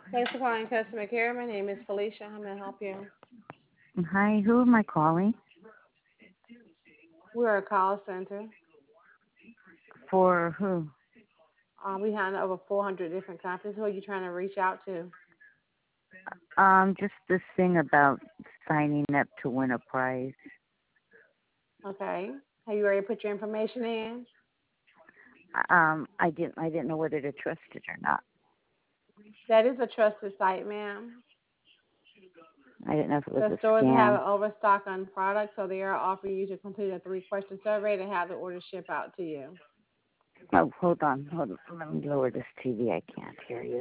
Thanks for calling customer care. My name is Felicia. How may I help you? Hi, who am I calling? We're a call center. For who? We handle over 400 different companies. Who are you trying to reach out to? Just this thing about signing up to win a prize. Okay. Have you already put your information in? I didn't know whether to trust it or not. That is a trusted site, ma'am. I didn't know if it was The a stores have scam. an overstock on products, so they are offering you to complete a 3-question survey to have the order shipped out to you. Oh, hold on. Let me lower this TV. I can't hear you.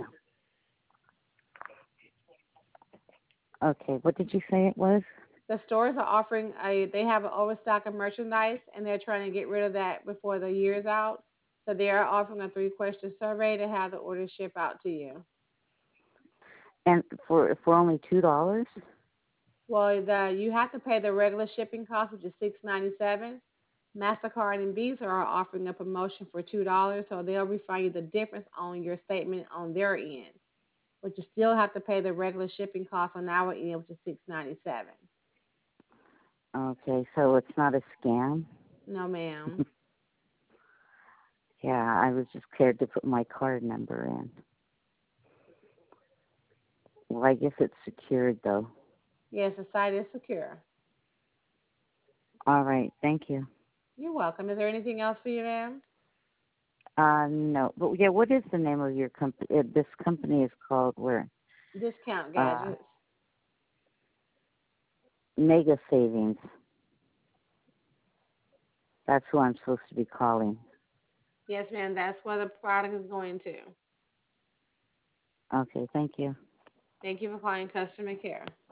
Okay, what did you say it was? The stores are offering they have an overstock of merchandise, and they're trying to get rid of that before the year's out. So they are offering a 3-question survey to have the order shipped out to you. And for only $2? Well, you have to pay the regular shipping cost, which is $6.97. MasterCard and Visa are offering a promotion for $2, so they'll refund you the difference on your statement on their end. But you still have to pay the regular shipping cost on our end, which is $6.97. Okay, so it's not a scam? No, ma'am. Yeah, I was just scared to put my card number in. Well, I guess it's secured, though. Yes, the site is secure. All right, thank you. You're welcome. Is there anything else for you, ma'am? No, but yeah, what is the name of your company? This company is called where? Discount Uh, gadgets. Mega Savings. That's who I'm supposed to be calling. Yes, ma'am. That's where the product is going to. Okay, thank you. Thank you for calling customer care.